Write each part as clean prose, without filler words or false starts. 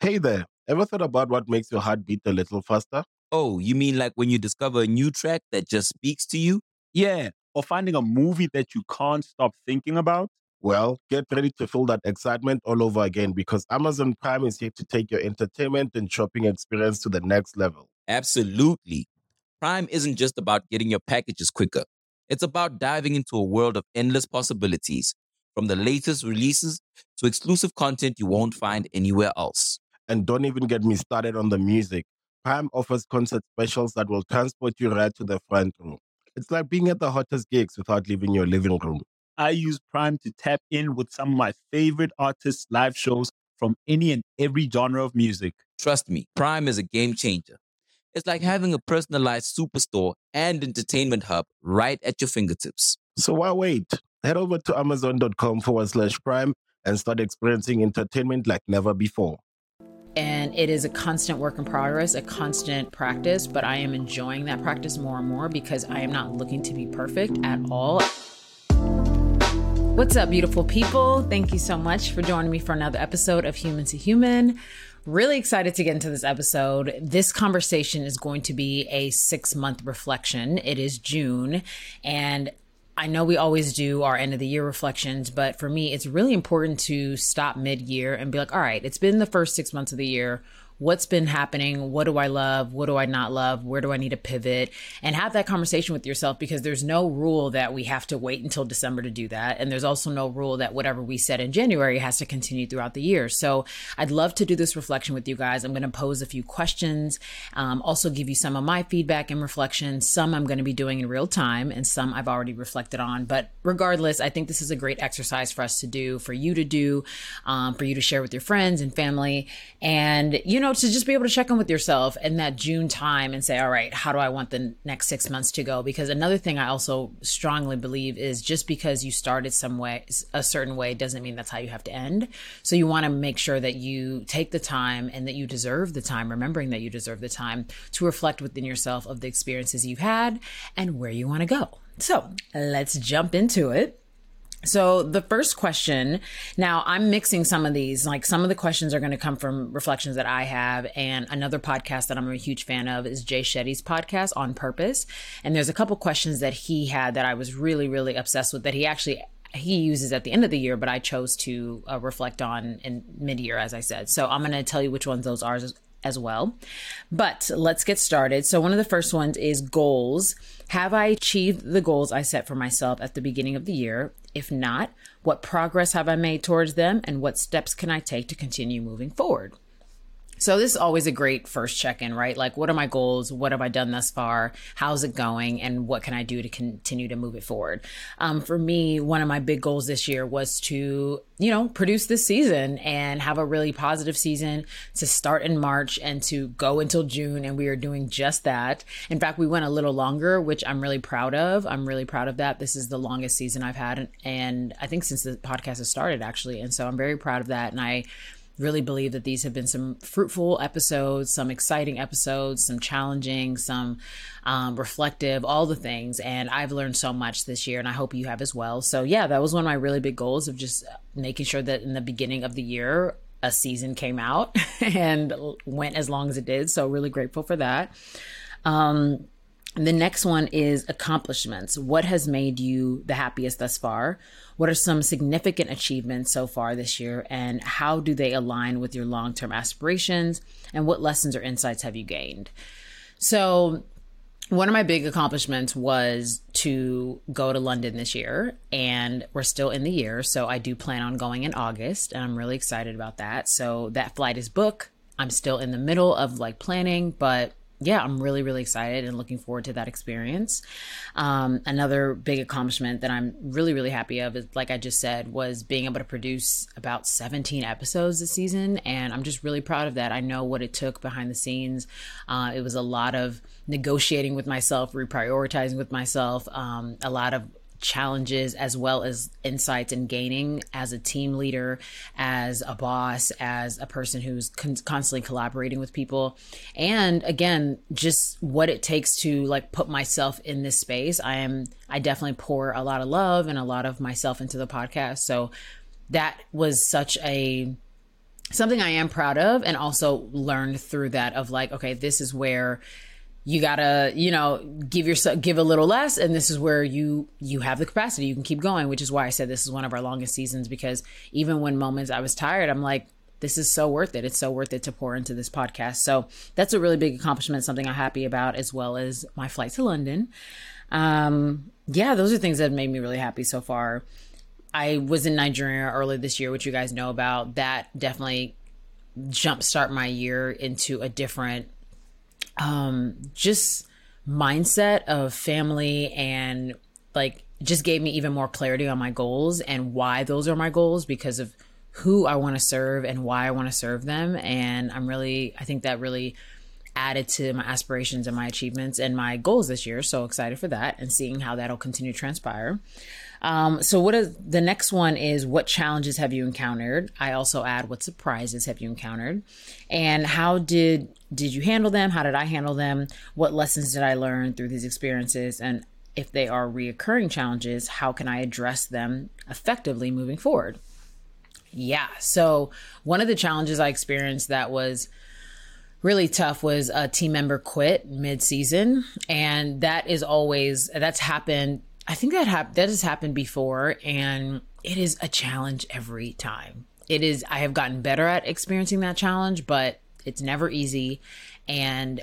Hey there, ever thought about what makes your heart beat a little faster? Oh, you mean like when you discover a new track that just speaks to you? Yeah, or finding a movie that you can't stop thinking about. Well, get ready to feel that excitement all over again because Amazon Prime is here to take your entertainment and shopping experience to the next level. Absolutely. Prime isn't just about getting your packages quicker. It's about diving into a world of endless possibilities, from the latest releases to exclusive content you won't find anywhere else. And don't even get me started on the music. Prime offers concert specials that will transport you right to the front row. It's like being at the hottest gigs without leaving your living room. I use Prime to tap in with some of my favorite artists' live shows from any and every genre of music. Trust me, Prime is a game changer. It's like having a personalized superstore and entertainment hub right at your fingertips. So why wait? Head over to amazon.com/prime and start experiencing entertainment like never before. And it is a constant work in progress, a constant practice, but I am enjoying that practice more and more because I am not looking to be perfect at all. What's up, beautiful people? Thank you so much for joining me for another episode of Human to Human. Really excited to get into this episode. This conversation is going to be a 6-month reflection. It is June, and I know we always do our end of the year reflections, but for me, it's really important to stop mid-year and be like, all right, it's been the first 6 months of the year. What's been happening? What do I love? What do I not love? Where do I need to pivot? And have that conversation with yourself, because there's no rule that we have to wait until December to do that. And there's also no rule that whatever we said in January has to continue throughout the year. So I'd love to do this reflection with you guys. I'm going to pose a few questions, also give you some of my feedback and reflections. Some I'm going to be doing in real time and some I've already reflected on. But regardless, I think this is a great exercise for us to do, for you to do, for you to share with your friends and family. And, to just be able to check in with yourself in that June time and say, all right, how do I want the next 6 months to go? Because another thing I also strongly believe is just because you started some way, a certain way, doesn't mean that's how you have to end. So you want to make sure that you take the time and that you deserve the time, remembering that you deserve the time to reflect within yourself of the experiences you've had and where you want to go. So let's jump into it. So the first question, now I'm mixing some of these, like some of the questions are going to come from reflections that I have, and another podcast that I'm a huge fan of is Jay Shetty's podcast, On Purpose. And there's a couple questions that he had that I was really, really obsessed with that he uses at the end of the year, but I chose to reflect on in mid-year, as I said. So I'm going to tell you which ones those are as well. But let's get started. So one of the first ones is goals. Have I achieved the goals I set for myself at the beginning of the year? If not, what progress have I made towards them? And what steps can I take to continue moving forward? So this is always a great first check-in, right? Like, what are my goals? What have I done thus far? How's it going? And what can I do to continue to move it forward? For me, one of my big goals this year was to, produce this season and have a really positive season, to start in March and to go until June. And we are doing just that. In fact, we went a little longer, which I'm really proud of. I'm really proud of that. This is the longest season I've had. And I think since the podcast has started, actually. And so I'm very proud of that. And I really believe that these have been some fruitful episodes, some exciting episodes, some challenging, some reflective, all the things. And I've learned so much this year, and I hope you have as well. So yeah, that was one of my really big goals, of just making sure that in the beginning of the year, a season came out and went as long as it did. So really grateful for that. The next one is accomplishments. What has made you the happiest thus far? What are some significant achievements so far this year, and how do they align with your long-term aspirations? And what lessons or insights have you gained? So one of my big accomplishments was to go to London this year, and we're still in the year. So I do plan on going in August, and I'm really excited about that. So that flight is booked. I'm still in the middle of planning, but yeah, I'm really, really excited and looking forward to that experience. Another big accomplishment that I'm really, really happy of is, like I just said, was being able to produce about 17 episodes this season. And I'm just really proud of that. I know what it took behind the scenes. It was a lot of negotiating with myself, reprioritizing with myself, a lot of challenges as well as insights and gaining as a team leader, as a boss, as a person who's constantly collaborating with people. And again, just what it takes to put myself in this space. I definitely pour a lot of love and a lot of myself into the podcast. So that was such a something I am proud of, and also learned through that of like, okay, this is where you gotta, give a little less, and this is where you have the capacity, you can keep going, which is why I said this is one of our longest seasons, because even when moments I was tired, I'm like, this is so worth it. It's so worth it to pour into this podcast. So that's a really big accomplishment, something I'm happy about, as well as my flight to London. Those are things that have made me really happy so far. I was in Nigeria earlier this year, which you guys know about. That definitely jumpstart my year into a different just mindset of family, and like just gave me even more clarity on my goals and why those are my goals, because of who I want to serve and why I want to serve them. And I think that really added to my aspirations and my achievements and my goals this year. So excited for that and seeing how that'll continue to transpire. So the next one is, what challenges have you encountered? I also add, what surprises have you encountered? And how did you handle them? How did I handle them? What lessons did I learn through these experiences? And if they are reoccurring challenges, how can I address them effectively moving forward? Yeah. So one of the challenges I experienced that was really tough was a team member quit mid-season. And that's happened. I think that has happened before, and it is a challenge every time. I have gotten better at experiencing that challenge, but it's never easy. And,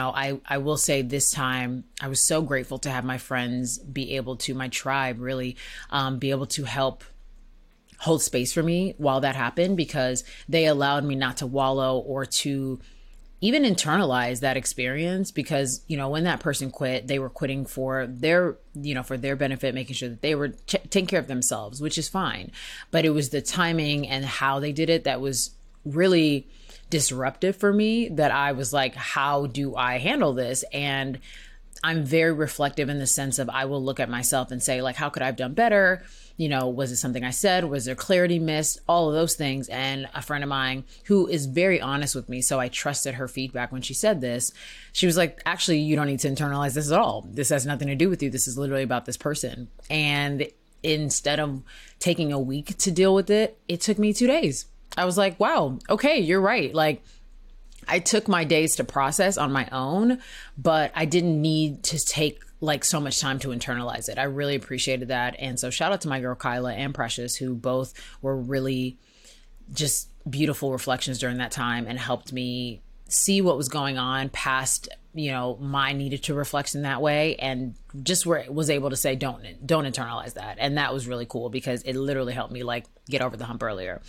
I will say this time, I was so grateful to have my friends my tribe really be able to help hold space for me while that happened, because they allowed me not to wallow or to even internalize that experience, because, when that person quit, they were quitting for their benefit, making sure that they were taking care of themselves, which is fine. But it was the timing and how they did it that was really disruptive for me, that I was like, how do I handle this? And I'm very reflective in the sense of, I will look at myself and say, like, how could I have done better? Was it something I said? Was there clarity missed? All of those things. And a friend of mine who is very honest with me, so I trusted her feedback when she said this. She was like, actually, you don't need to internalize this at all. This has nothing to do with you. This is literally about this person. And instead of taking a week to deal with it, it took me 2 days. I was like, wow, okay, you're right. Like, I took my days to process on my own, but I didn't need to take like so much time to internalize it. I really appreciated that. And so shout out to my girl Kyla and Precious, who both were really just beautiful reflections during that time and helped me see what was going on past, my needed to reflect in that way, and just was able to say, don't internalize that. And that was really cool, because it literally helped me like get over the hump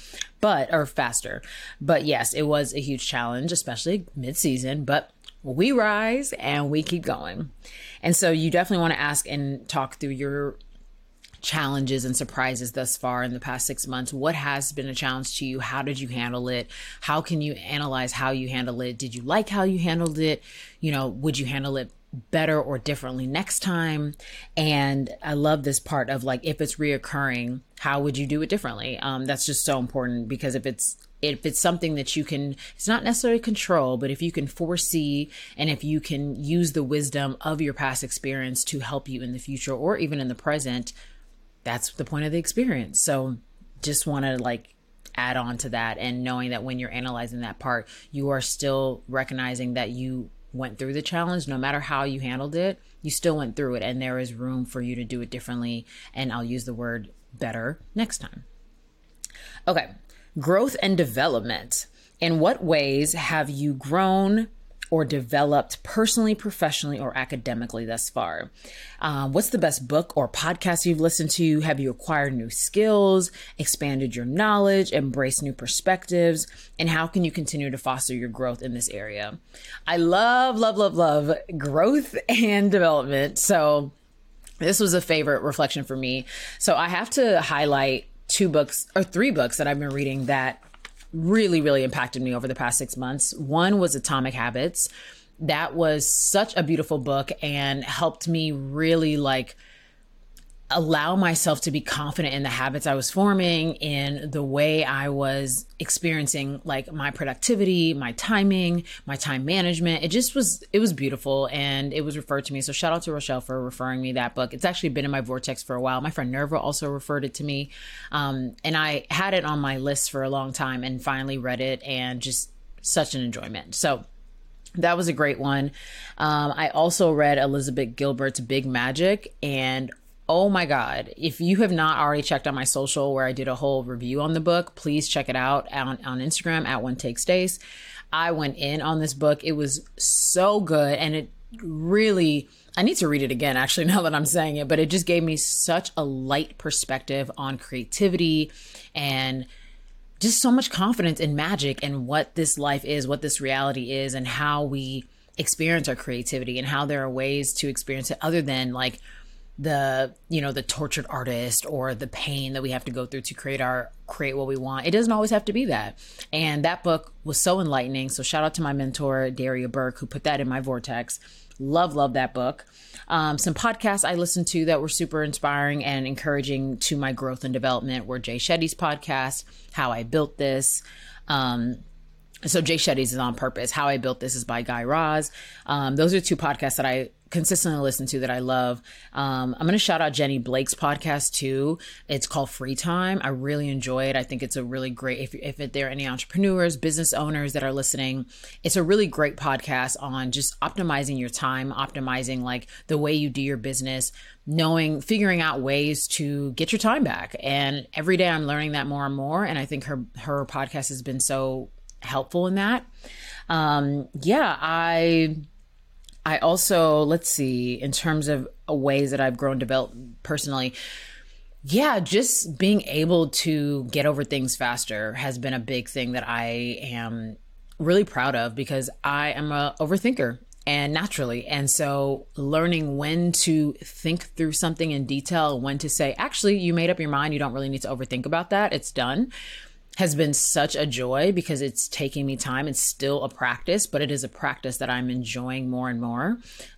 faster. But yes, it was a huge challenge, especially mid-season, but we rise and we keep going. And so you definitely want to ask and talk through your challenges and surprises thus far in the past 6 months. What has been a challenge to you? How did you handle it? How can you analyze how you handle it? Did you like how you handled it? Would you handle it better or differently next time? And I love this part of like, if it's reoccurring, how would you do it differently? That's just so important, because if it's something that you can, it's not necessarily control, but if you can foresee and if you can use the wisdom of your past experience to help you in the future or even in the present, that's the point of the experience. So just want to like add on to that, and knowing that when you're analyzing that part, you are still recognizing that you went through the challenge. No matter how you handled it, you still went through it, and there is room for you to do it differently. And I'll use the word better next time. Okay. Growth and development. In what ways have you grown or developed personally, professionally, or academically thus far? What's the best book or podcast you've listened to? Have you acquired new skills, expanded your knowledge, embraced new perspectives? And how can you continue to foster your growth in this area? I love, love, love, love growth and development. So this was a favorite reflection for me. So I have to highlight 3 books that I've been reading that really, really impacted me over the past 6 months. One was Atomic Habits. That was such a beautiful book and helped me really like allow myself to be confident in the habits I was forming, in the way I was experiencing like my productivity, my timing, my time management. It was beautiful, and it was referred to me. So shout out to Rochelle for referring me that book. It's actually been in my vortex for a while. My friend Nerva also referred it to me. And I had it on my list for a long time and finally read it, and just such an enjoyment. So that was a great one. I also read Elizabeth Gilbert's Big Magic, and oh my God, if you have not already checked out my social where I did a whole review on the book, please check it out on Instagram at One Take Stace. I went in on this book. It was so good. And it really, I need to read it again, actually, now that I'm saying it, but it just gave me such a light perspective on creativity and just so much confidence in magic and what this life is, what this reality is, and how we experience our creativity, and how there are ways to experience it other than like the tortured artist or the pain that we have to go through to create what we want. It doesn't always have to be that. And that book was so enlightening. So shout out to my mentor, Daria Burke, who put that in my vortex. Love that book. Some podcasts I listened to that were super inspiring and encouraging to my growth and development were Jay Shetty's podcast, How I Built This. So Jay Shetty's is On Purpose. How I Built This is by Guy Raz. Those are two podcasts that I consistently listen to that I love. I'm going to shout out Jenny Blake's podcast too. It's called Free Time. I really enjoy it. I think it's a really great, if there are any entrepreneurs, business owners that are listening, it's a really great podcast on just optimizing your time, optimizing like the way you do your business, figuring out ways to get your time back. And every day I'm learning that more and more. And I think her podcast has been so helpful in that. I also, let's see, in terms of ways that I've grown, developed personally, just being able to get over things faster has been a big thing that I am really proud of, because I am a overthinker and naturally. And so learning when to think through something in detail, when to say, actually, you made up your mind, you don't really need to overthink about that, it's done, has been such a joy, because it's taking me time. It's still a practice, but it is a practice that I'm enjoying more and more.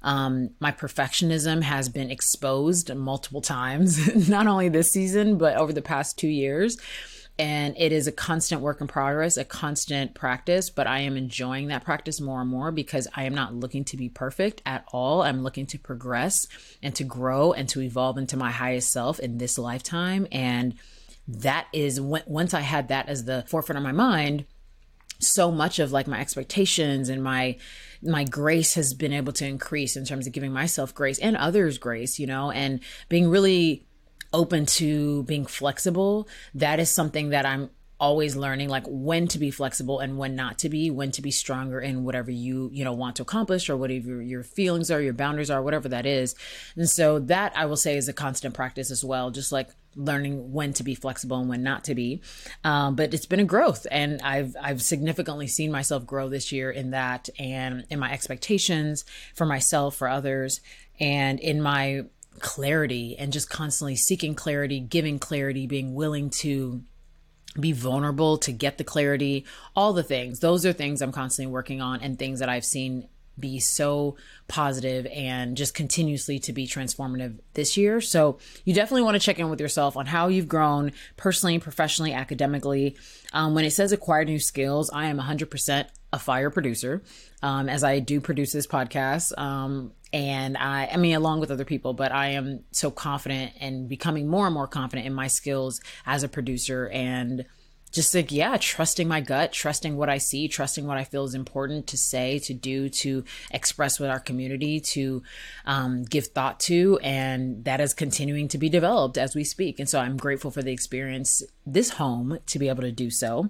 My perfectionism has been exposed multiple times, not only this season, but over the past 2 years. And it is a constant work in progress, a constant practice, but I am enjoying that practice more and more, because I am not looking to be perfect at all. I'm looking to progress and to grow and to evolve into my highest self in this lifetime. And that is once I had that as the forefront of my mind, so much of like my expectations and my grace has been able to increase in terms of giving myself grace and others grace, and being really open to being flexible. That is something that I'm always learning, like when to be flexible and when not to be, when to be stronger in whatever you want to accomplish, or whatever your feelings are, your boundaries are, whatever that is. And so that, I will say, is a constant practice as well, just like learning when to be flexible and when not to be. But it's been a growth, and I've significantly seen myself grow this year in that, and in my expectations for myself, for others, and in my clarity, and just constantly seeking clarity, giving clarity, being willing to be vulnerable to get the clarity, all the things. Those are things I'm constantly working on, and things that I've seen be so positive and just continuously to be transformative this year. So you definitely want to check in with yourself on how you've grown personally, professionally, academically. When it says acquire new skills, I am 100% a fire producer, as I do produce this podcast. And I mean, along with other people, but I am so confident and becoming more and more confident in my skills as a producer, and just like, trusting my gut, trusting what I see, trusting what I feel is important to say, to do, to express with our community, to give thought to. And that is continuing to be developed as we speak. And so I'm grateful for the experience, this home, to be able to do so.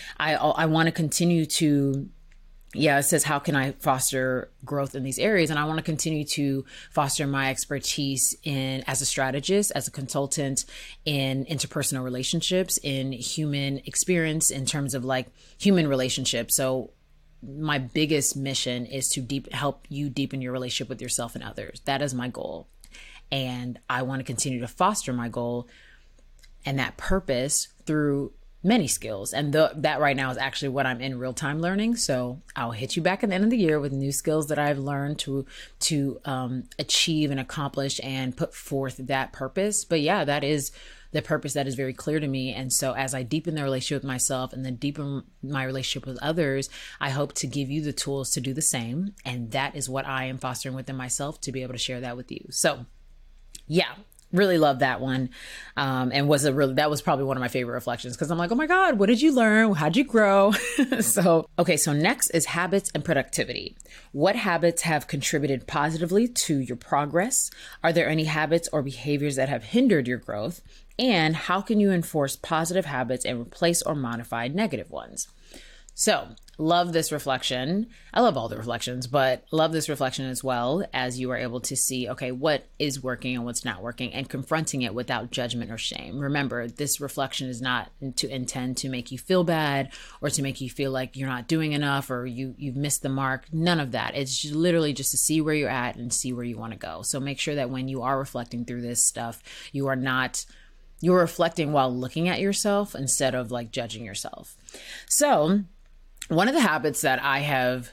I want to continue to, it says, how can I foster growth in these areas? And I want to continue to foster my expertise as a strategist, as a consultant, in interpersonal relationships, in human experience, in terms of like human relationships. So my biggest mission is to help you deepen your relationship with yourself and others. That is my goal. And I want to continue to foster my goal and that purpose through many skills. And that right now is actually what I'm in real time learning. So I'll hit you back at the end of the year with new skills that I've learned to achieve and accomplish and put forth that purpose. But yeah, that is the purpose that is very clear to me. And so as I deepen the relationship with myself and then deepen my relationship with others, I hope to give you the tools to do the same. And that is what I am fostering within myself, to be able to share that with you. So yeah, really love that one. And that was probably one of my favorite reflections, because I'm like, oh my God, what did you learn? How'd you grow? So next is habits and productivity. What habits have contributed positively to your progress? Are there any habits or behaviors that have hindered your growth? And how can you enforce positive habits and replace or modify negative ones? So love this reflection. I love all the reflections, but love this reflection as well, as you are able to see, okay, what is working and what's not working, and confronting it without judgment or shame. Remember, this reflection is not to intend to make you feel bad or to make you feel like you're not doing enough or you've missed the mark. None of that. It's literally just to see where you're at and see where you want to go. So make sure that when you are reflecting through this stuff, you're reflecting while looking at yourself instead of like judging yourself. So one of the habits that I have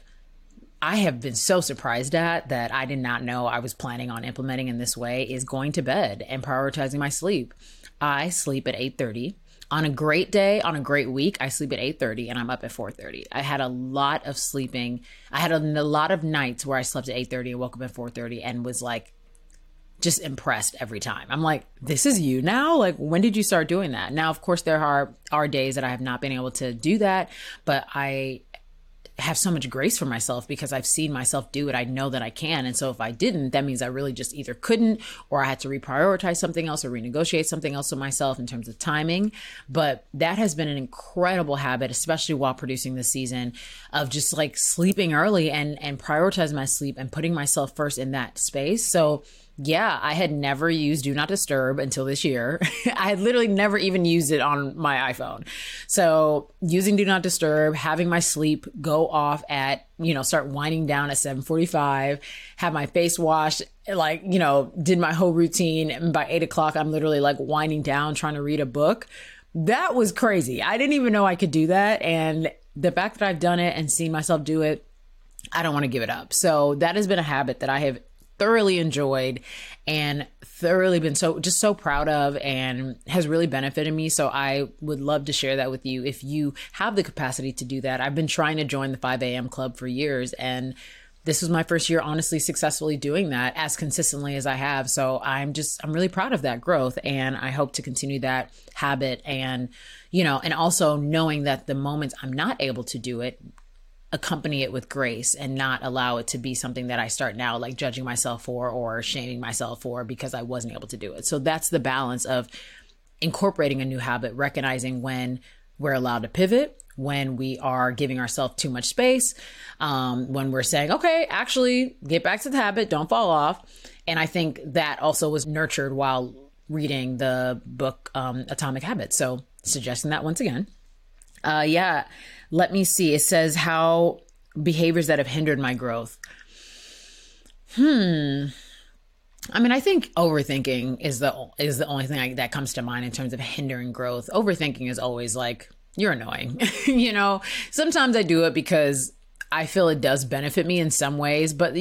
been so surprised at, that I did not know I was planning on implementing in this way, is going to bed and prioritizing my sleep. I sleep at 8:30. On a great day, on a great week, I sleep at 8:30 and I'm up at 4:30. I had a lot of sleeping. I had a lot of nights where I slept at 8:30 and woke up at 4:30 and was like, just impressed every time. I'm like, this is you now? Like, when did you start doing that? Now, of course, there are days that I have not been able to do that, but I have so much grace for myself because I've seen myself do it. I know that I can. And so if I didn't, that means I really just either couldn't, or I had to reprioritize something else or renegotiate something else with myself in terms of timing. But that has been an incredible habit, especially while producing this season, of just like sleeping early and prioritizing my sleep and putting myself first in that space. So yeah, I had never used Do Not Disturb until this year. I had literally never even used it on my iPhone. So using Do Not Disturb, having my sleep go off at, start winding down at 7:45, have my face washed, did my whole routine. And by 8 o'clock, I'm literally like winding down, trying to read a book. That was crazy. I didn't even know I could do that. And the fact that I've done it and seen myself do it, I don't want to give it up. So that has been a habit that I have thoroughly enjoyed and thoroughly been so proud of, and has really benefited me. So I would love to share that with you if you have the capacity to do that. I've been trying to join the 5 a.m. club for years, and this was my first year honestly successfully doing that as consistently as I have. So I'm really proud of that growth, and I hope to continue that habit. And and also knowing that the moments I'm not able to do it, accompany it with grace and not allow it to be something that I start now like judging myself for or shaming myself for because I wasn't able to do it. So that's the balance of incorporating a new habit, recognizing when we're allowed to pivot, when we are giving ourselves too much space, when we're saying, okay, actually get back to the habit, don't fall off. And I think that also was nurtured while reading the book Atomic Habits. So suggesting that once again. Let me see. It says how behaviors that have hindered my growth. I think overthinking is the only thing that comes to mind in terms of hindering growth. Overthinking is always like, you're annoying. Sometimes I do it because I feel it does benefit me in some ways, but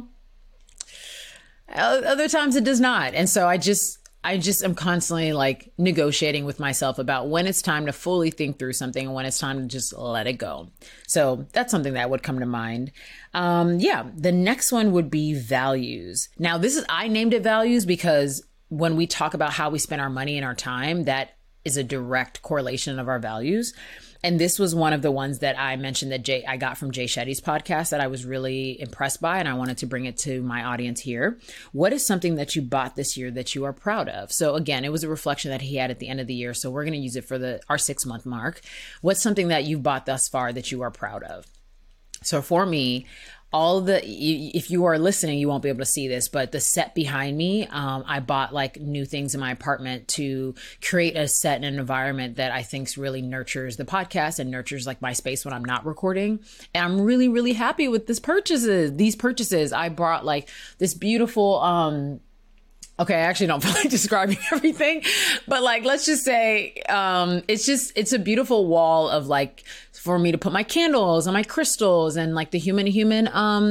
other times it does not. And so I just am constantly like negotiating with myself about when it's time to fully think through something and when it's time to just let it go. So that's something that would come to mind. The next one would be values. Now I named it values because when we talk about how we spend our money and our time, that is a direct correlation of our values. And this was one of the ones that I mentioned that I got from Jay Shetty's podcast that I was really impressed by, and I wanted to bring it to my audience here. What is something that you bought this year that you are proud of? So again, it was a reflection that he had at the end of the year. So we're going to use it for our 6-month mark. What's something that you've bought thus far that you are proud of? So for me, if you are listening, you won't be able to see this, but the set behind me, I bought like new things in my apartment to create a set and an environment that I think really nurtures the podcast and nurtures like my space when I'm not recording. And I'm really, really happy with these purchases. I bought like this beautiful, Okay, I actually don't feel like describing everything, but like, let's just say, it's a beautiful wall of like, for me to put my candles and my crystals and like the human to human,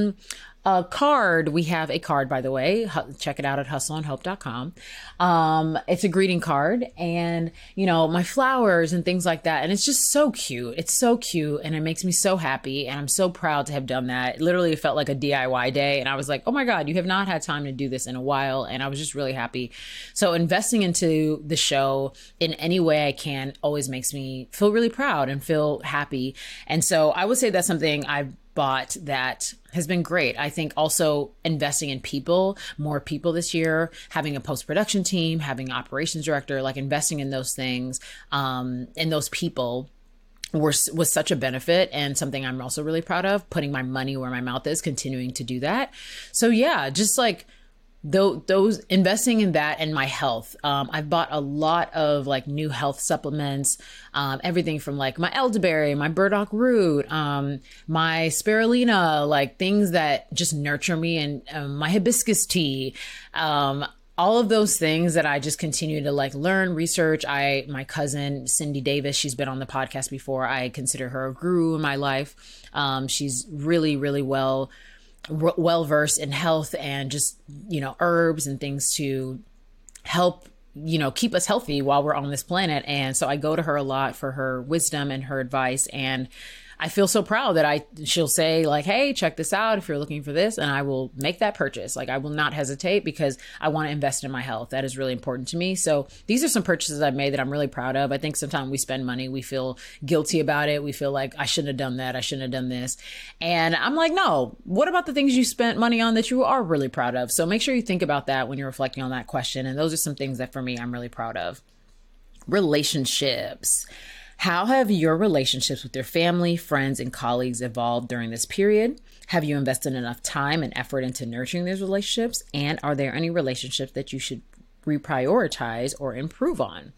card. We have a card, by the way. Check it out at hustleandhope.com. It's a greeting card and, you know, my flowers and things like that. And it's just so cute. It's so cute. And it makes me so happy. And I'm so proud to have done that. It literally felt like a DIY day. And I was like, oh my God, you have not had time to do this in a while. And I was just really happy. So investing into the show in any way I can always makes me feel really proud and feel happy. And so I would say that's something I've bought that has been great. I think also investing in people, more people this year, having a post-production team, having an operations director, like investing in those things, in those people was such a benefit and something I'm also really proud of, putting my money where my mouth is, continuing to do that. So yeah, just like those investing in that and my health. I've bought a lot of like new health supplements, everything from like my elderberry, my burdock root, my spirulina, like things that just nurture me, and my hibiscus tea. All of those things that I just continue to like learn, research. My cousin, Cindy Davis, she's been on the podcast before. I consider her a guru in my life. She's really, really well versed in health and just, you know, herbs and things to help, you know, keep us healthy while we're on this planet. And so I go to her a lot for her wisdom and her advice. And I feel so proud that she'll say like, hey, check this out if you're looking for this. And I will make that purchase. Like, I will not hesitate because I want to invest in my health. That is really important to me. So these are some purchases I've made that I'm really proud of. I think sometimes we spend money, we feel guilty about it. We feel like I shouldn't have done that. I shouldn't have done this. And I'm like, no, what about the things you spent money on that you are really proud of? So make sure you think about that when you're reflecting on that question. And those are some things that for me, I'm really proud of. Relationships. How have your relationships with your family, friends, and colleagues evolved during this period? Have you invested enough time and effort into nurturing these relationships? And are there any relationships that you should reprioritize or improve on?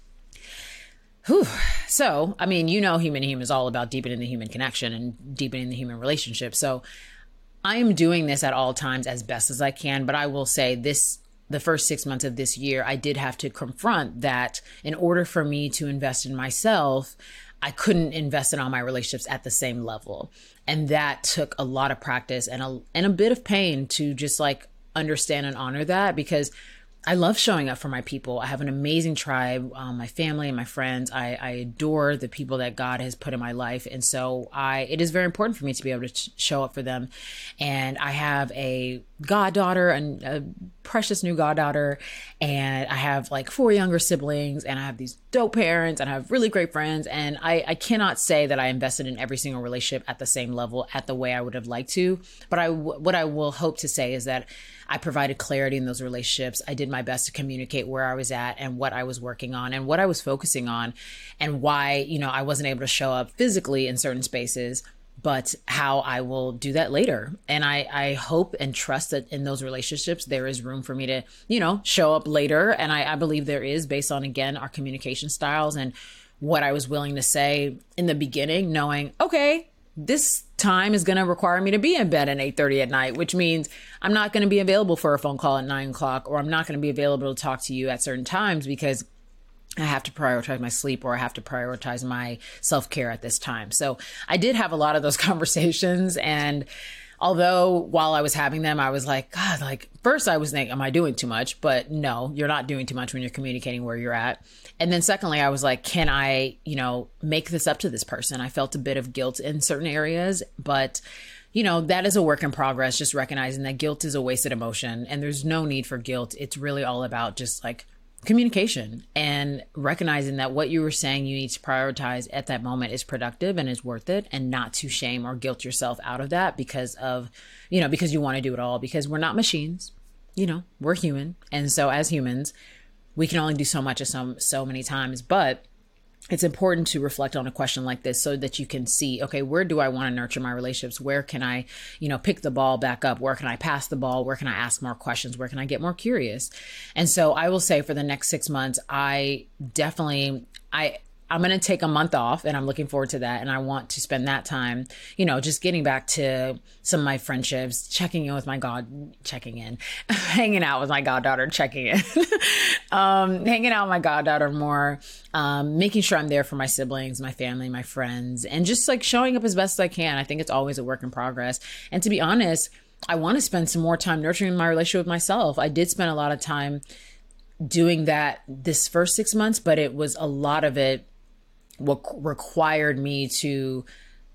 Whew. So, I mean, you know, human to human is all about deepening the human connection and deepening the human relationship. So I am doing this at all times as best as I can, but I will say the first 6 months of this year, I did have to confront that in order for me to invest in myself, I couldn't invest in all my relationships at the same level. And that took a lot of practice and a bit of pain to just like understand and honor that, because I love showing up for my people. I have an amazing tribe, my family and my friends. I adore the people that God has put in my life. And so it is very important for me to be able to show up for them. And I have a goddaughter, and a precious new goddaughter, and I have like 4 younger siblings, and I have these dope parents, and I have really great friends. And I cannot say that I invested in every single relationship at the same level, at the way I would have liked to. But what I will hope to say is that I provided clarity in those relationships. I did my best to communicate where I was at and what I was working on and what I was focusing on, and why, you know, I wasn't able to show up physically in certain spaces, but how I will do that later. And I hope and trust that in those relationships, there is room for me to, you know, show up later. And I believe there is, based on, again, our communication styles and what I was willing to say in the beginning, knowing, okay, this time is going to require me to be in bed at 8:30 at night, which means I'm not going to be available for a phone call at 9 o'clock, or I'm not going to be available to talk to you at certain times because I have to prioritize my sleep, or I have to prioritize my self-care at this time. So I did have a lot of those conversations. And although while I was having them, I was like, God, like first I was thinking, am I doing too much? But no, you're not doing too much when you're communicating where you're at. And then secondly, I was like, can I, you know, make this up to this person? I felt a bit of guilt in certain areas, but you know, that is a work in progress, just recognizing that guilt is a wasted emotion and there's no need for guilt. It's really all about just like communication and recognizing that what you were saying you need to prioritize at that moment is productive and is worth it, and not to shame or guilt yourself out of that because of, you know, because you want to do it all, because we're not machines, you know, we're human. And so as humans, we can only do so much so many times, but it's important to reflect on a question like this so that you can see, okay, where do I want to nurture my relationships? Where can I, you know, pick the ball back up? Where can I pass the ball? Where can I ask more questions? Where can I get more curious? And so I will say for the next 6 months, I I'm going to take a month off, and I'm looking forward to that. And I want to spend that time, just getting back to some of my friendships, hanging out with my goddaughter, hanging out with my goddaughter more, making sure I'm there for my siblings, my family, my friends, and just like showing up as best as I can. I think it's always a work in progress. And to be honest, I want to spend some more time nurturing my relationship with myself. I did spend a lot of time doing that this first 6 months, but it was a lot of it what required me to,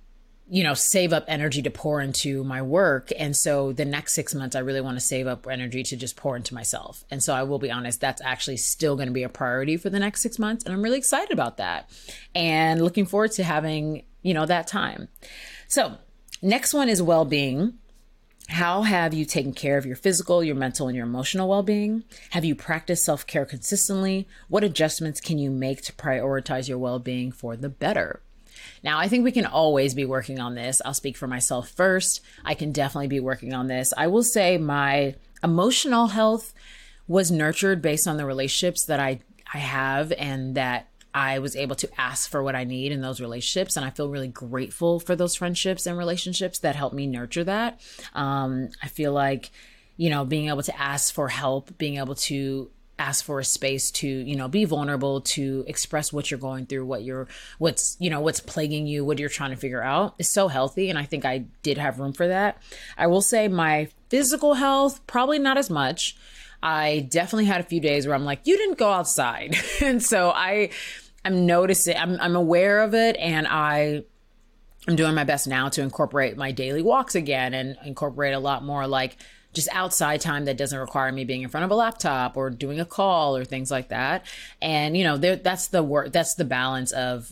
save up energy to pour into my work. And so the next 6 months, I really want to save up energy to just pour into myself. And so I will be honest, that's actually still going to be a priority for the next 6 months. And I'm really excited about that and looking forward to having, that time. So next one is well-being. How have you taken care of your physical, your mental, and your emotional well-being? Have you practiced self-care consistently? What adjustments can you make to prioritize your well-being for the better? Now, I think we can always be working on this. I'll speak for myself first. I can definitely be working on this. I will say my emotional health was nurtured based on the relationships that I have, and that I was able to ask for what I need in those relationships. And I feel really grateful for those friendships and relationships that helped me nurture that. I feel like, being able to ask for help, being able to ask for a space to, be vulnerable, to express what you're going through, what's plaguing you, what you're trying to figure out is so healthy. And I think I did have room for that. I will say my physical health, probably not as much. I definitely had a few days where I'm like, you didn't go outside. And so I'm noticing, I'm aware of it, and I'm doing my best now to incorporate my daily walks again and incorporate a lot more like just outside time that doesn't require me being in front of a laptop or doing a call or things like that. And, that's the balance of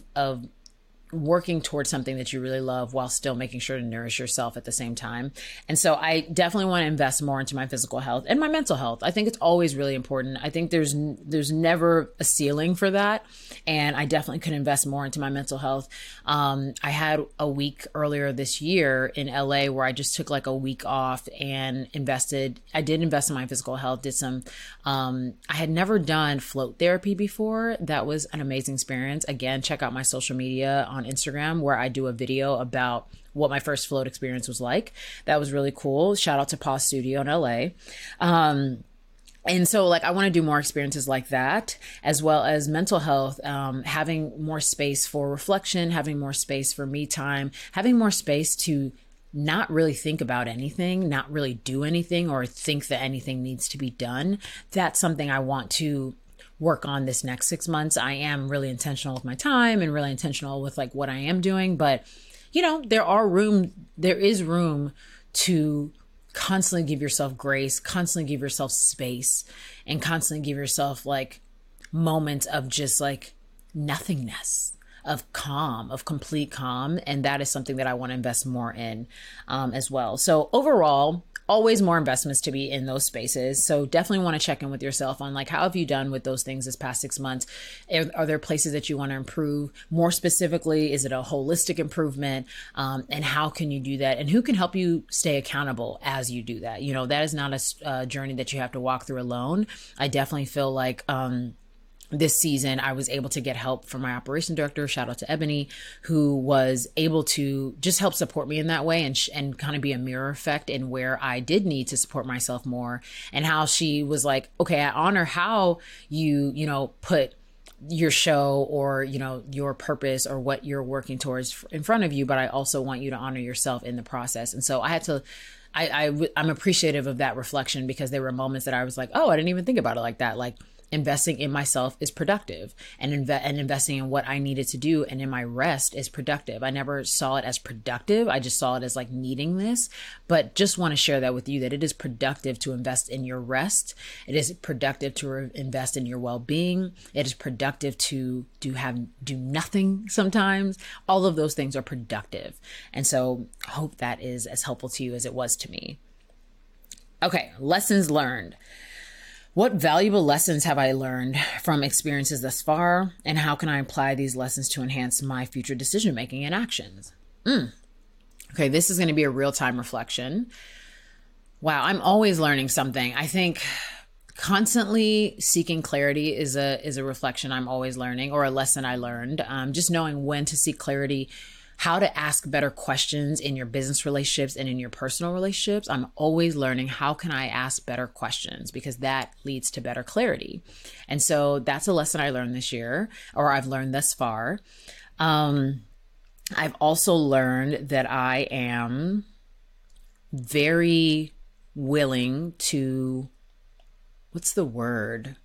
working towards something that you really love while still making sure to nourish yourself at the same time. And so I definitely want to invest more into my physical health and my mental health. I think it's always really important. I think there's never a ceiling for that. And I definitely could invest more into my mental health. I had a week earlier this year in LA where I just took like a week off and I did invest in my physical health, did some, I had never done float therapy before. That was an amazing experience. Again, check out my social media on Instagram where I do a video about what my first float experience was like. That was really cool. Shout out to Pause Studio in LA. And so I want to do more experiences like that, as well as mental health, having more space for reflection, having more space for me time, having more space to not really think about anything, not really do anything or think that anything needs to be done. That's something I want to work on this next 6 months. I am really intentional with my time and really intentional with what I am doing. But, there is room to constantly give yourself grace, constantly give yourself space, and constantly give yourself moments of just nothingness, of calm, of complete calm. And that is something that I want to invest more in as well. So overall, always more investments to be in those spaces. So definitely want to check in with yourself on how have you done with those things this past 6 months? Are there places that you want to improve? More specifically, is it a holistic improvement? And how can you do that? And who can help you stay accountable as you do that? That is not a journey that you have to walk through alone. I definitely feel like, this season, I was able to get help from my operation director, shout out to Ebony, who was able to just help support me in that way and kind of be a mirror effect in where I did need to support myself more, and how she was like, okay, I honor how you put your show or, your purpose or what you're working towards in front of you, but I also want you to honor yourself in the process. And so I had to, I'm appreciative of that reflection, because there were moments that I was like, oh, I didn't even think about it like that. Investing in myself is productive, and investing in what I needed to do and in my rest is productive. I never saw it as productive. I just saw it as needing this, but just want to share that with you, that it is productive to invest in your rest. It is productive to invest in your well-being. It is productive to do nothing sometimes. All of those things are productive. And so I hope that is as helpful to you as it was to me. Okay. Lessons learned. What valuable lessons have I learned from experiences thus far, and how can I apply these lessons to enhance my future decision-making and actions? Okay, this is going to be a real-time reflection. Wow, I'm always learning something. I think constantly seeking clarity is a reflection I'm always learning, or a lesson I learned. Just knowing when to seek clarity, how to ask better questions in your business relationships and in your personal relationships. I'm always learning, how can I ask better questions? Because that leads to better clarity. And so that's a lesson I learned this year, or I've learned thus far. I've also learned that I am very willing to, what's the word?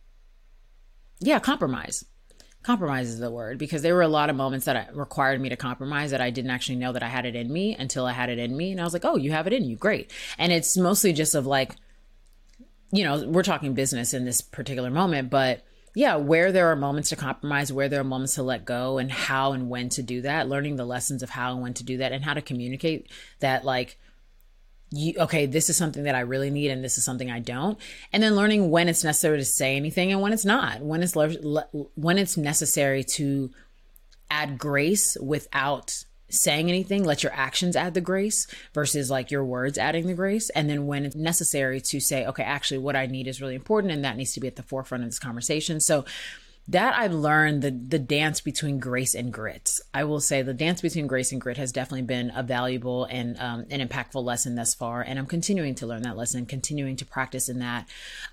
Yeah, compromise. Compromise is the word, because there were a lot of moments that required me to compromise that I didn't actually know that I had it in me until I had it in me. And I was like, oh, you have it in you. Great. And it's mostly just of like, you know, we're talking business in this particular moment, but yeah, where there are moments to compromise, where there are moments to let go, and how and when to do that, learning the lessons of how and when to do that, and how to communicate that, like, okay, this is something that I really need, and this is something I don't. And then learning when it's necessary to say anything and when it's not, when it's necessary to add grace without saying anything, let your actions add the grace versus like your words adding the grace. And then when it's necessary to say, okay, actually what I need is really important, and that needs to be at the forefront of this conversation. So that I've learned, the dance between grace and grit. I will say the dance between grace and grit has definitely been a valuable and an impactful lesson thus far. And I'm continuing to learn that lesson, continuing to practice in that.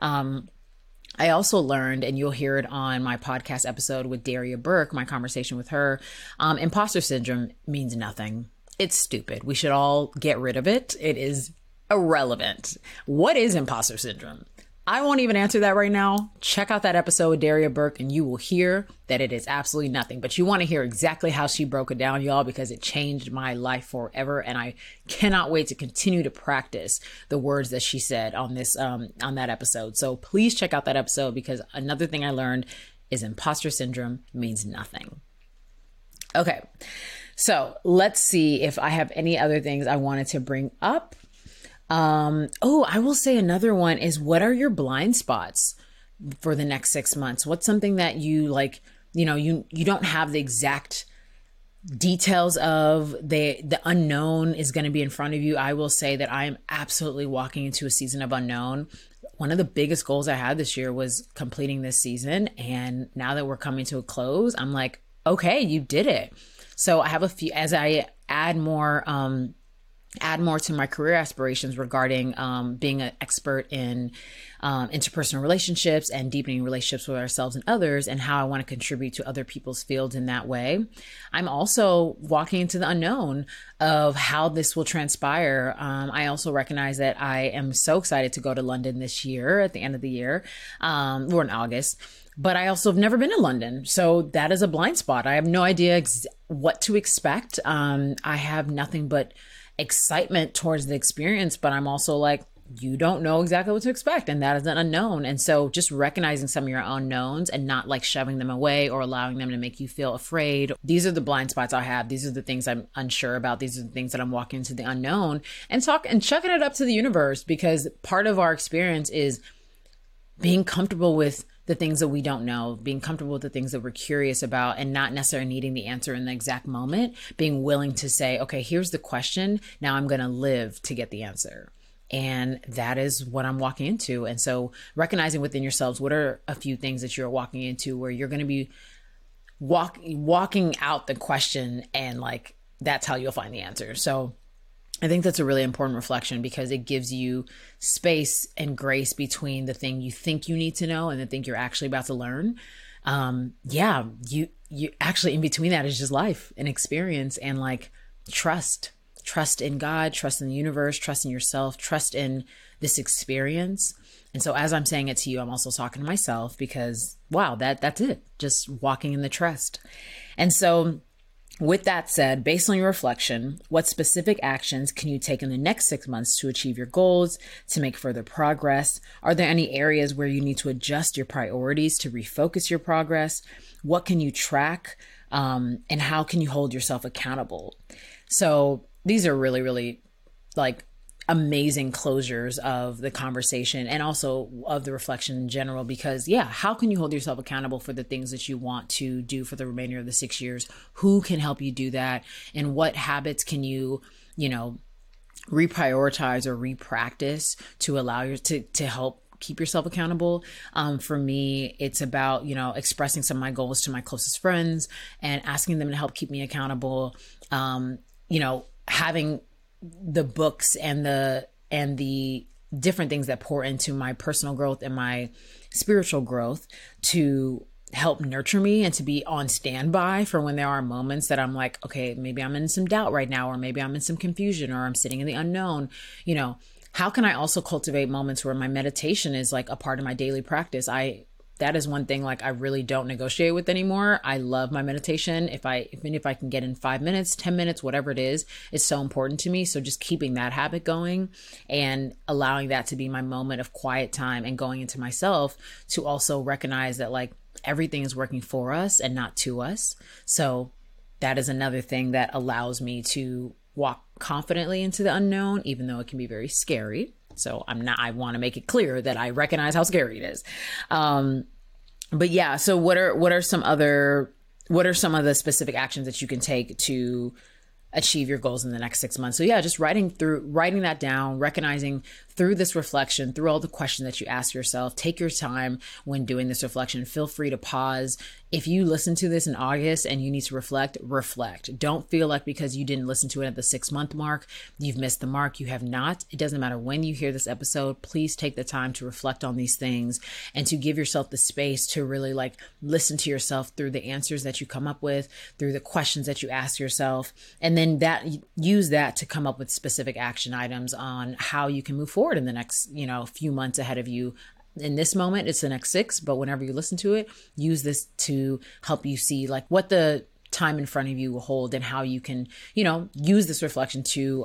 I also learned, and you'll hear it on my podcast episode with Daria Burke, my conversation with her, imposter syndrome means nothing. It's stupid. We should all get rid of it. It is irrelevant. What is imposter syndrome? I won't even answer that right now. Check out that episode with Daria Burke and you will hear that it is absolutely nothing. But you want to hear exactly how she broke it down, y'all, because it changed my life forever. And I cannot wait to continue to practice the words that she said on this, on that episode. So please check out that episode, because another thing I learned is imposter syndrome means nothing. Okay. So let's see if I have any other things I wanted to bring up. I will say another one is, what are your blind spots for the next 6 months? What's something that you like, you don't have the exact details of, the unknown is going to be in front of you. I will say that I am absolutely walking into a season of unknown. One of the biggest goals I had this year was completing this season. And now that we're coming to a close, I'm like, okay, you did it. So I have a few, as I add more to my career aspirations regarding being an expert in interpersonal relationships and deepening relationships with ourselves and others, and how I want to contribute to other people's fields in that way. I'm also walking into the unknown of how this will transpire. I also recognize that I am so excited to go to London this year at the end of the year, or in August. But I also have never been to London. So that is a blind spot. I have no idea what to expect. I have nothing but excitement towards the experience, but I'm also like, you don't know exactly what to expect, and that is an unknown. And so just recognizing some of your unknowns and not like shoving them away or allowing them to make you feel afraid. These are the blind spots I have. These are the things I'm unsure about. These are the things that I'm walking into the unknown and chucking it up to the universe, because part of our experience is being comfortable with the things that we don't know, being comfortable with the things that we're curious about, and not necessarily needing the answer in the exact moment, being willing to say, okay, here's the question. Now I'm going to live to get the answer. And that is what I'm walking into. And so recognizing within yourselves, what are a few things that you're walking into where you're going to be walking out the question, and like, that's how you'll find the answer. So I think that's a really important reflection, because it gives you space and grace between the thing you think you need to know and the thing you're actually about to learn. You actually, in between that is just life and experience, and like trust in God, trust in the universe, trust in yourself, trust in this experience. And so as I'm saying it to you, I'm also talking to myself, because wow, that's it. Just walking in the trust. And so with that said, based on your reflection, what specific actions can you take in the next 6 months to achieve your goals, to make further progress? Are there any areas where you need to adjust your priorities to refocus your progress? What can you track? And how can you hold yourself accountable? So these are really, really like amazing closures of the conversation, and also of the reflection in general, because how can you hold yourself accountable for the things that you want to do for the remainder of the 6 years? Who can help you do that? And what habits can you, reprioritize or repractice to allow you to help keep yourself accountable. For me, it's about, expressing some of my goals to my closest friends and asking them to help keep me accountable. Having the books and the different things that pour into my personal growth and my spiritual growth to help nurture me and to be on standby for when there are moments that I'm like, okay, maybe I'm in some doubt right now, or maybe I'm in some confusion, or I'm sitting in the unknown. How can I also cultivate moments where my meditation is like a part of my daily practice? That is one thing like I really don't negotiate with anymore. I love my meditation. Even if I can get in 5 minutes, 10 minutes, whatever it is, it's so important to me. So just keeping that habit going and allowing that to be my moment of quiet time and going into myself to also recognize that like everything is working for us and not to us. So that is another thing that allows me to walk confidently into the unknown, even though it can be very scary. So I want to make it clear that I recognize how scary it is. But yeah, so what are some of the specific actions that you can take to achieve your goals in the next 6 months? So yeah, just writing that down, recognizing through this reflection, through all the questions that you ask yourself. Take your time when doing this reflection. Feel free to pause. If you listen to this in August and you need to reflect. Don't feel like because you didn't listen to it at the 6-month mark, you've missed the mark. You have not. It doesn't matter when you hear this episode. Please take the time to reflect on these things and to give yourself the space to really like listen to yourself through the answers that you come up with, through the questions that you ask yourself, and then use that to come up with specific action items on how you can move forward in the next, few months ahead of you. In this moment, it's the next 6, but whenever you listen to it, use this to help you see like what the time in front of you will hold and how you can, use this reflection to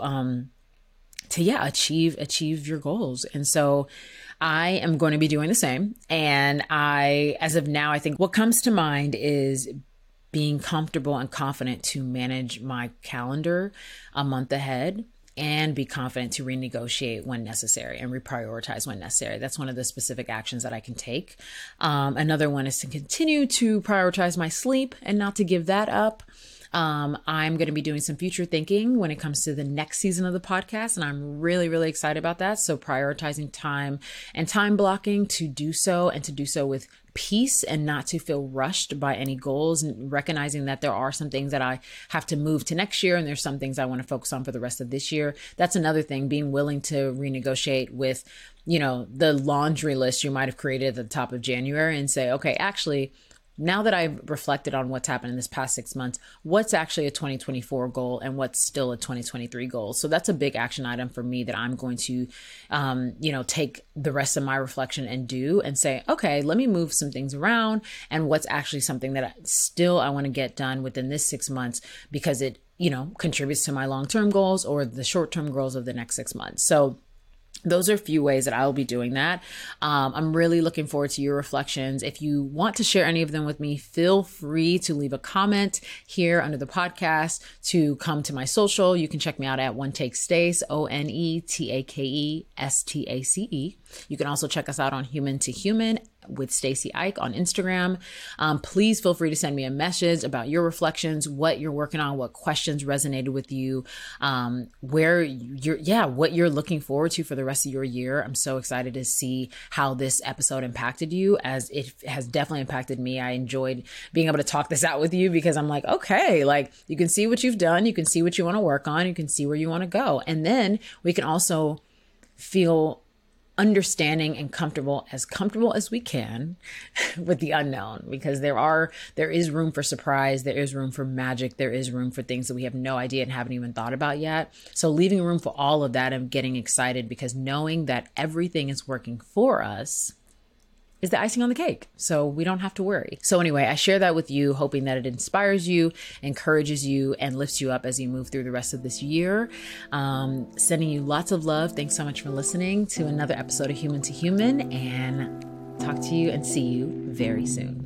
achieve your goals. And so I am going to be doing the same. And as of now, I think what comes to mind is being comfortable and confident to manage my calendar a month ahead and be confident to renegotiate when necessary and reprioritize when necessary. That's one of the specific actions that I can take. Another one is to continue to prioritize my sleep and not to give that up. I'm going to be doing some future thinking when it comes to the next season of the podcast, and I'm really, really excited about that. So prioritizing time and time blocking to do so, and to do so with peace and not to feel rushed by any goals, and recognizing that there are some things that I have to move to next year and there's some things I want to focus on for the rest of this year. That's another thing, being willing to renegotiate with, the laundry list you might have created at the top of January and say, okay, actually, now that I've reflected on what's happened in this past 6 months, what's actually a 2024 goal and what's still a 2023 goal? So that's a big action item for me that I'm going to, take the rest of my reflection and do and say, okay, let me move some things around and what's actually something that I want to get done within this 6 months because it, contributes to my long-term goals or the short-term goals of the next 6 months. So those are a few ways that I will be doing that. I'm really looking forward to your reflections. If you want to share any of them with me, feel free to leave a comment here under the podcast, to come to my social. You can check me out at One Take Stace, ONETAKESTACE. You can also check us out on Human to Human with Stacey Ike on Instagram. Please feel free to send me a message about your reflections, what you're working on, what questions resonated with you, what you're looking forward to for the rest of your year. I'm so excited to see how this episode impacted you, as it has definitely impacted me. I enjoyed being able to talk this out with you because I'm like, okay, like you can see what you've done. You can see what you want to work on. You can see where you want to go. And then we can also feel understanding and comfortable as we can with the unknown, because there is room for surprise, there is room for magic, there is room for things that we have no idea and haven't even thought about yet. So leaving room for all of that and getting excited, because knowing that everything is working for us is the icing on the cake. So we don't have to worry. So anyway, I share that with you, hoping that it inspires you, encourages you, and lifts you up as you move through the rest of this year. Sending you lots of love. Thanks so much for listening to another episode of Human to Human, and talk to you and see you very soon.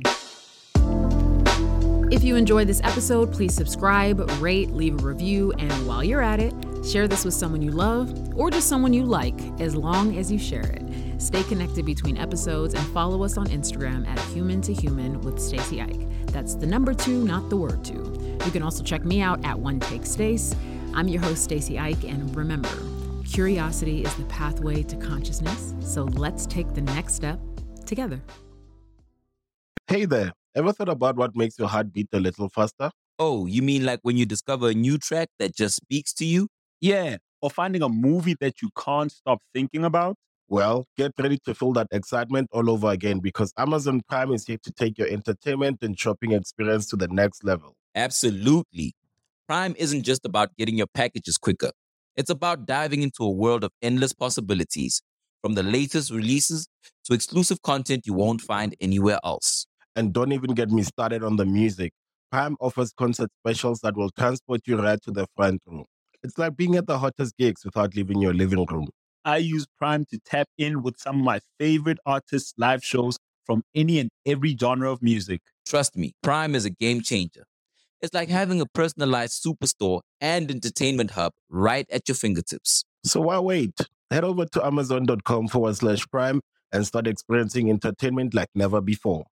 If you enjoyed this episode, please subscribe, rate, leave a review, and while you're at it, share this with someone you love or just someone you like, as long as you share it. Stay connected between episodes and follow us on Instagram at Human to Human with Stacey Ike. That's the number 2, not the word 2. You can also check me out at One Take Stace. I'm your host, Stacey Ike, and remember, Curiosity is the pathway to consciousness, so let's take the next step together. Hey there, ever thought about what makes your heart beat a little faster? Oh, you mean like when you discover a new track that just speaks to you? Yeah, or finding a movie that you can't stop thinking about? Well, get ready to feel that excitement all over again because Amazon Prime is here to take your entertainment and shopping experience to the next level. Absolutely. Prime isn't just about getting your packages quicker. It's about diving into a world of endless possibilities, from the latest releases to exclusive content you won't find anywhere else. And don't even get me started on the music. Prime offers concert specials that will transport you right to the front row. It's like being at the hottest gigs without leaving your living room. I use Prime to tap in with some of my favorite artists' live shows from any and every genre of music. Trust me, Prime is a game changer. It's like having a personalized superstore and entertainment hub right at your fingertips. So why wait? Head over to amazon.com/prime and start experiencing entertainment like never before.